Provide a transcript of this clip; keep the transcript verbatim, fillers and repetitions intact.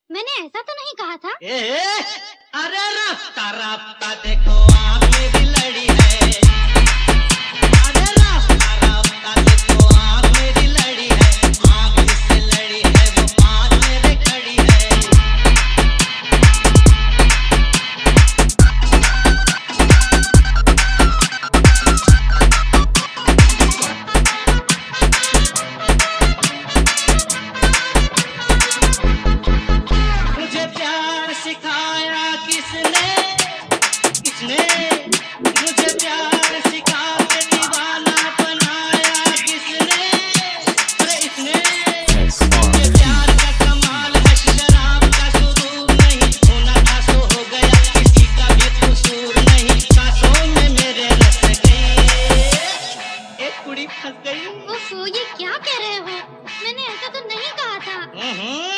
मैंने ऐसा तो नहीं कहा था। ए, ए, अरे रास्ता रास्ता देखो आँख मेरी लड़ी है। अरे रास्ता रास्ता देखो आँख मेरी लड़ी है। आँख जिससे लड़ी है वो पास मेरे खड़ी है। मुझे प्यार सिखाया किसने, किसने मुझे प्यार सिखा के दीवाना बनाया किसने, अरे इसने। ये प्यार का कमाल है, शराब का सुरूर नहीं, होना था सो हो गया, किसी का भी कसूर नहीं। सांसों में मेरे रस गई, एक कुड़ी फंस गई। ओफो, ये क्या कह रहे हो? मैंने ऐसा तो नहीं कहा था। हम्म